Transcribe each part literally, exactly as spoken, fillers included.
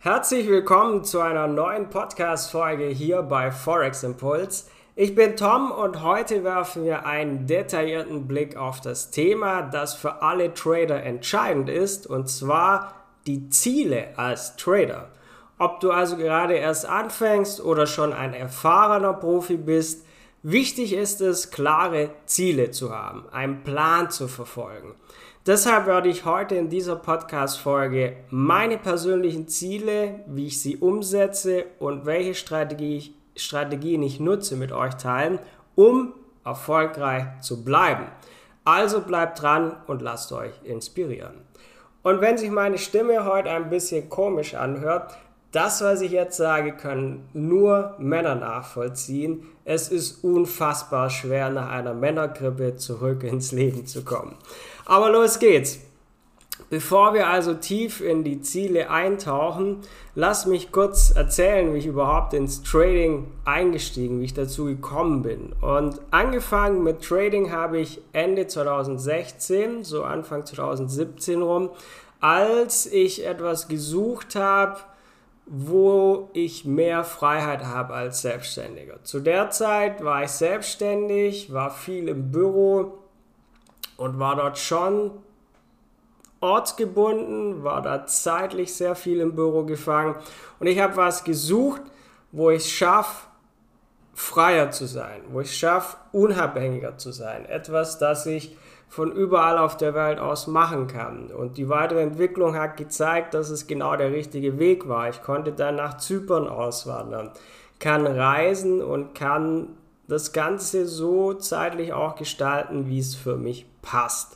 Herzlich willkommen zu einer neuen Podcast-Folge hier bei Forex Impuls. Ich bin Tom und heute werfen wir einen detaillierten Blick auf das Thema, das für alle Trader entscheidend ist, und zwar die Ziele als Trader. Ob du also gerade erst anfängst oder schon ein erfahrener Profi bist, wichtig ist es, klare Ziele zu haben, einen Plan zu verfolgen. Deshalb werde ich heute in dieser Podcast-Folge meine persönlichen Ziele, wie ich sie umsetze und welche Strategie, Strategien ich nutze, mit euch teilen, um erfolgreich zu bleiben. Also bleibt dran und lasst euch inspirieren. Und wenn sich meine Stimme heute ein bisschen komisch anhört, das, was ich jetzt sage, können nur Männer nachvollziehen. Es ist unfassbar schwer, nach einer Männergrippe zurück ins Leben zu kommen. Aber los geht's. Bevor wir also tief in die Ziele eintauchen, lass mich kurz erzählen, wie ich überhaupt ins Trading eingestiegen, wie ich dazu gekommen bin. Und angefangen mit Trading habe ich Ende zweitausendsechzehn, so Anfang zweitausendsiebzehn rum, als ich etwas gesucht habe, wo ich mehr Freiheit habe als Selbstständiger. Zu der Zeit war ich selbstständig, war viel im Büro und war dort schon ortsgebunden, war da zeitlich sehr viel im Büro gefangen und ich habe was gesucht, wo ich es schaffe, freier zu sein, wo ich es schaffe, unabhängiger zu sein. Etwas, das ich von überall auf der Welt aus machen kann. Und die weitere Entwicklung hat gezeigt, dass es genau der richtige Weg war. Ich konnte dann nach Zypern auswandern, kann reisen und kann das Ganze so zeitlich auch gestalten, wie es für mich passt.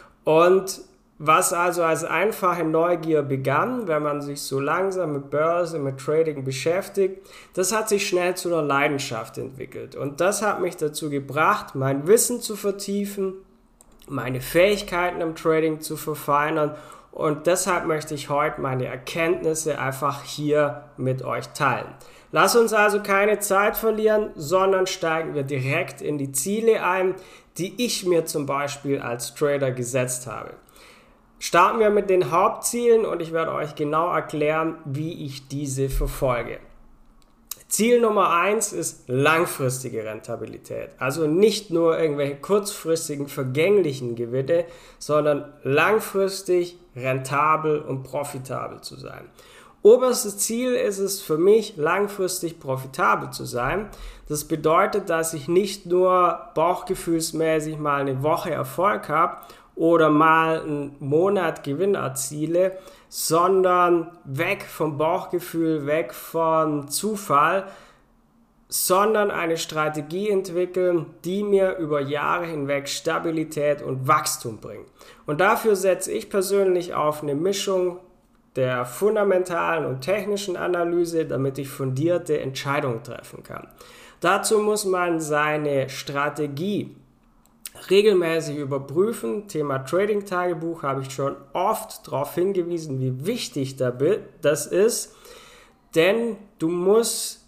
Und was also als einfache Neugier begann, wenn man sich so langsam mit Börse, mit Trading beschäftigt, das hat sich schnell zu einer Leidenschaft entwickelt. Und das hat mich dazu gebracht, mein Wissen zu vertiefen, meine Fähigkeiten im Trading zu verfeinern, und deshalb möchte ich heute meine Erkenntnisse einfach hier mit euch teilen. Lass uns also keine Zeit verlieren, sondern steigen wir direkt in die Ziele ein, die ich mir zum Beispiel als Trader gesetzt habe. Starten wir mit den Hauptzielen und ich werde euch genau erklären, wie ich diese verfolge. Ziel Nummer eins ist langfristige Rentabilität. Also nicht nur irgendwelche kurzfristigen, vergänglichen Gewinne, sondern langfristig rentabel und profitabel zu sein. Oberstes Ziel ist es für mich, langfristig profitabel zu sein. Das bedeutet, dass ich nicht nur bauchgefühlsmäßig mal eine Woche Erfolg habe oder mal einen Monat Gewinn erziele, sondern weg vom Bauchgefühl, weg vom Zufall, sondern eine Strategie entwickeln, die mir über Jahre hinweg Stabilität und Wachstum bringt. Und dafür setze ich persönlich auf eine Mischung der fundamentalen und technischen Analyse, damit ich fundierte Entscheidungen treffen kann. Dazu muss man seine Strategie regelmäßig überprüfen. Thema Trading-Tagebuch habe ich schon oft darauf hingewiesen, wie wichtig das ist, denn du musst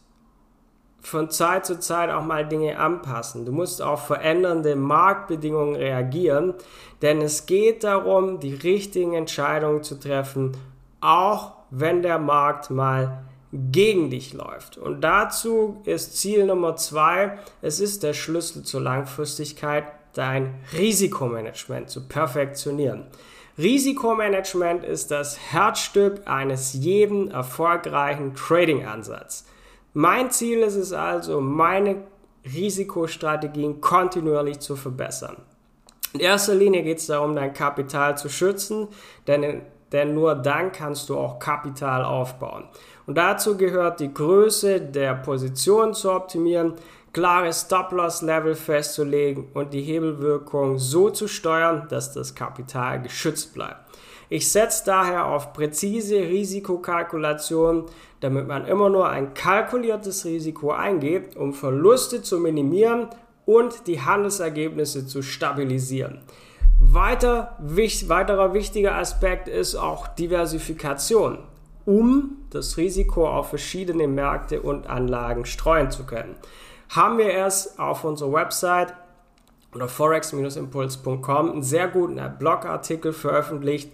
von Zeit zu Zeit auch mal Dinge anpassen. Du musst auf verändernde Marktbedingungen reagieren, denn es geht darum, die richtigen Entscheidungen zu treffen, auch wenn der Markt mal gegen dich läuft. Und dazu ist Ziel Nummer zwei, es ist der Schlüssel zur Langfristigkeit, dein Risikomanagement zu perfektionieren. Risikomanagement ist das Herzstück eines jeden erfolgreichen Trading-Ansatzes. Mein Ziel ist es also, meine Risikostrategien kontinuierlich zu verbessern. In erster Linie geht es darum, dein Kapital zu schützen, denn, denn nur dann kannst du auch Kapital aufbauen. Und dazu gehört die Größe der Position zu optimieren, klare Stop-Loss-Level festzulegen und die Hebelwirkung so zu steuern, dass das Kapital geschützt bleibt. Ich setze daher auf präzise Risikokalkulation, damit man immer nur ein kalkuliertes Risiko eingeht, um Verluste zu minimieren und die Handelsergebnisse zu stabilisieren. Weiter, wich, weiterer wichtiger Aspekt ist auch Diversifikation, um das Risiko auf verschiedene Märkte und Anlagen streuen zu können. Haben wir erst auf unserer Website oder forex Impuls punkt com einen sehr guten Blogartikel veröffentlicht,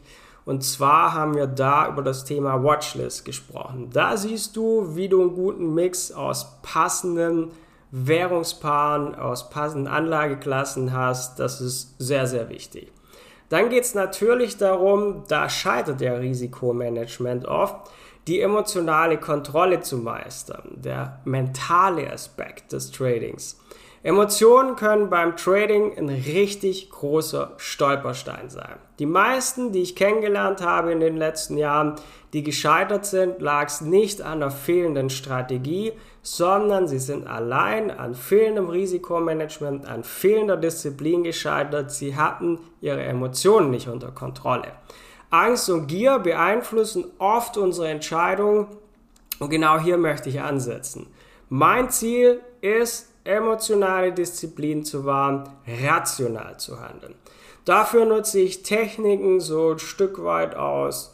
Und zwar haben wir da über das Thema Watchlist gesprochen. Da siehst du, wie du einen guten Mix aus passenden Währungspaaren, aus passenden Anlageklassen hast. Das ist sehr, sehr wichtig. Dann geht es natürlich darum, da scheitert der Risikomanagement oft, die emotionale Kontrolle zu meistern, der mentale Aspekt des Tradings. Emotionen können beim Trading ein richtig großer Stolperstein sein. Die meisten, die ich kennengelernt habe in den letzten Jahren, die gescheitert sind, lag es nicht an der fehlenden Strategie, sondern sie sind allein an fehlendem Risikomanagement, an fehlender Disziplin gescheitert. Sie hatten ihre Emotionen nicht unter Kontrolle. Angst und Gier beeinflussen oft unsere Entscheidungen und genau hier möchte ich ansetzen. Mein Ziel ist, emotionale Disziplin zu wahren, rational zu handeln. Dafür nutze ich Techniken so ein Stück weit aus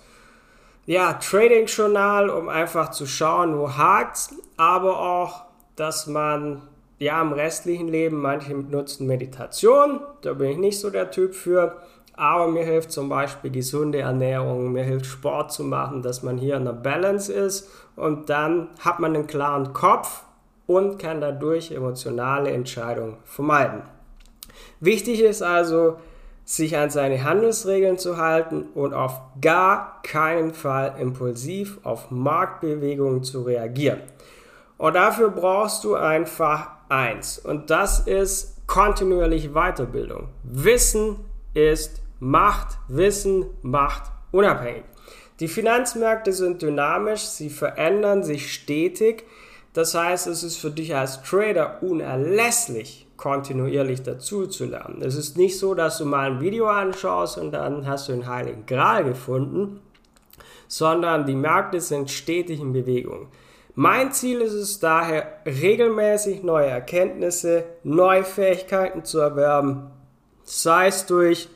ja, Trading-Journal, um einfach zu schauen, wo hakt's, aber auch, dass man ja im restlichen Leben, manche nutzen Meditation, da bin ich nicht so der Typ für, aber mir hilft zum Beispiel gesunde Ernährung, mir hilft Sport zu machen, dass man hier in der Balance ist und dann hat man einen klaren Kopf und kann dadurch emotionale Entscheidungen vermeiden. Wichtig ist also, sich an seine Handelsregeln zu halten und auf gar keinen Fall impulsiv auf Marktbewegungen zu reagieren. Und dafür brauchst du einfach eins und das ist kontinuierliche Weiterbildung. Wissen ist Macht, Wissen macht unabhängig. Die Finanzmärkte sind dynamisch, sie verändern sich stetig. Das heißt, es ist für dich als Trader unerlässlich, kontinuierlich dazu zu lernen. Es ist nicht so, dass du mal ein Video anschaust und dann hast du den Heiligen Gral gefunden, sondern die Märkte sind stetig in Bewegung. Mein Ziel ist es daher, regelmäßig neue Erkenntnisse, neue Fähigkeiten zu erwerben, sei es durch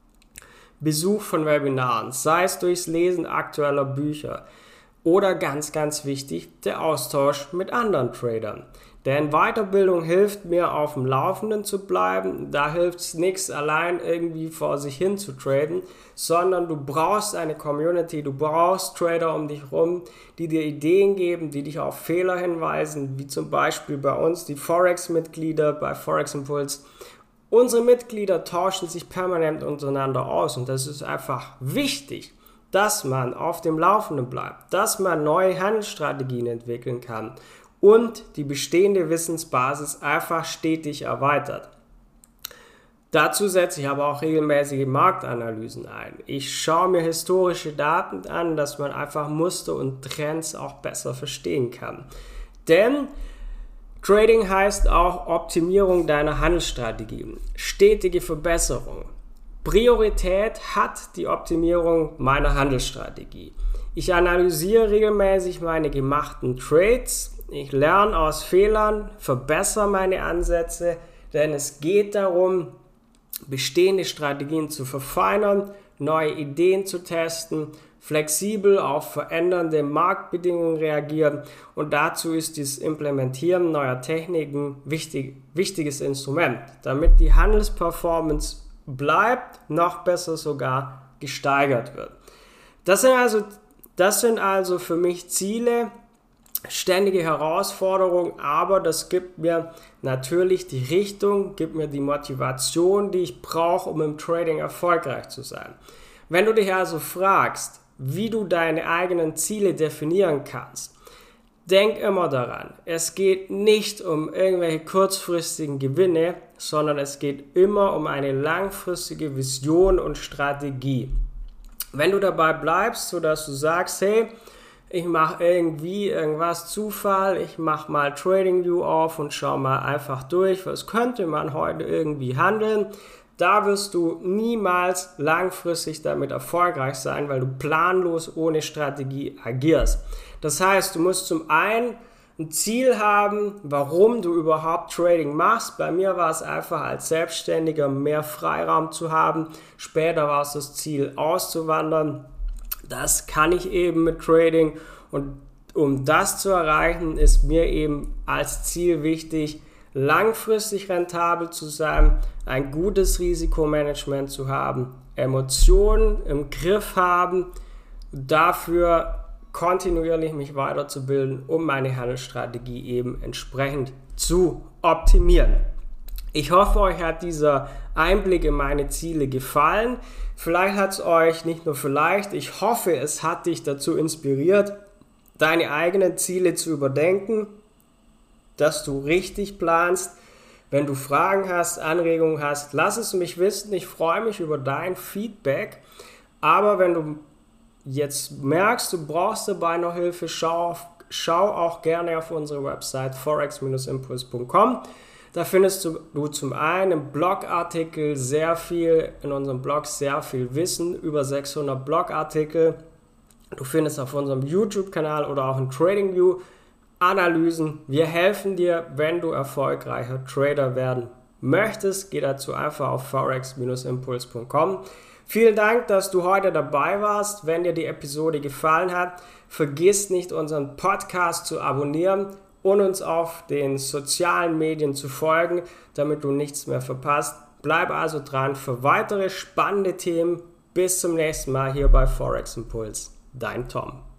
Besuch von Webinaren, sei es durchs Lesen aktueller Bücher oder ganz, ganz wichtig, der Austausch mit anderen Tradern. Denn Weiterbildung hilft mir, auf dem Laufenden zu bleiben. Da hilft es nichts, allein irgendwie vor sich hin zu traden, sondern du brauchst eine Community, du brauchst Trader um dich rum, die dir Ideen geben, die dich auf Fehler hinweisen, wie zum Beispiel bei uns die Forex-Mitglieder bei Forex Impulse. Unsere Mitglieder tauschen sich permanent untereinander aus und das ist einfach wichtig, dass man auf dem Laufenden bleibt, dass man neue Handelsstrategien entwickeln kann und die bestehende Wissensbasis einfach stetig erweitert. Dazu setze ich aber auch regelmäßige Marktanalysen ein. Ich schaue mir historische Daten an, dass man einfach Muster und Trends auch besser verstehen kann. Denn Trading heißt auch Optimierung deiner Handelsstrategien, stetige Verbesserung. Priorität hat die Optimierung meiner Handelsstrategie. Ich analysiere regelmäßig meine gemachten Trades, ich lerne aus Fehlern, verbessere meine Ansätze, denn es geht darum, bestehende Strategien zu verfeinern, neue Ideen zu testen, flexibel auf verändernde Marktbedingungen reagieren und dazu ist das Implementieren neuer Techniken wichtig, wichtiges Instrument, damit die Handelsperformance bleibt, noch besser sogar gesteigert wird. Das sind also, das sind also für mich Ziele, ständige Herausforderungen, aber das gibt mir natürlich die Richtung, gibt mir die Motivation, die ich brauche, um im Trading erfolgreich zu sein. Wenn du dich also fragst, wie du deine eigenen Ziele definieren kannst, denk immer daran, es geht nicht um irgendwelche kurzfristigen Gewinne, sondern es geht immer um eine langfristige Vision und Strategie. Wenn du dabei bleibst, sodass du sagst, hey, ich mache irgendwie irgendwas Zufall, ich mache mal TradingView auf und schau mal einfach durch, was könnte man heute irgendwie handeln. Da wirst du niemals langfristig damit erfolgreich sein, weil du planlos ohne Strategie agierst. Das heißt, du musst zum einen ein Ziel haben, warum du überhaupt Trading machst. Bei mir war es einfach als Selbstständiger mehr Freiraum zu haben. Später war es das Ziel auszuwandern. Das kann ich eben mit Trading und um das zu erreichen, ist mir eben als Ziel wichtig, langfristig rentabel zu sein, ein gutes Risikomanagement zu haben, Emotionen im Griff haben, dafür kontinuierlich mich weiterzubilden, um meine Handelsstrategie eben entsprechend zu optimieren. Ich hoffe, euch hat dieser Einblick in meine Ziele gefallen. Vielleicht hat es euch, nicht nur vielleicht, ich hoffe, es hat dich dazu inspiriert, deine eigenen Ziele zu überdenken, dass du richtig planst. Wenn du Fragen hast, Anregungen hast, lass es mich wissen. Ich freue mich über dein Feedback. Aber wenn du jetzt merkst, du brauchst dabei noch Hilfe, schau, auf, schau auch gerne auf unsere Website forex Bindestrich impuls Punkt com. Da findest du, du zum einen im Blogartikel sehr viel, in unserem Blog sehr viel Wissen, über sechshundert Blogartikel. Du findest auf unserem YouTube-Kanal oder auch in TradingView Analysen. Wir helfen dir, wenn du erfolgreicher Trader werden möchtest. Geh dazu einfach auf forex Bindestrich impuls Punkt com. Vielen Dank, dass du heute dabei warst. Wenn dir die Episode gefallen hat, vergiss nicht, unseren Podcast zu abonnieren und uns auf den sozialen Medien zu folgen, damit du nichts mehr verpasst. Bleib also dran für weitere spannende Themen. Bis zum nächsten Mal hier bei Forex Impuls. Dein Tom.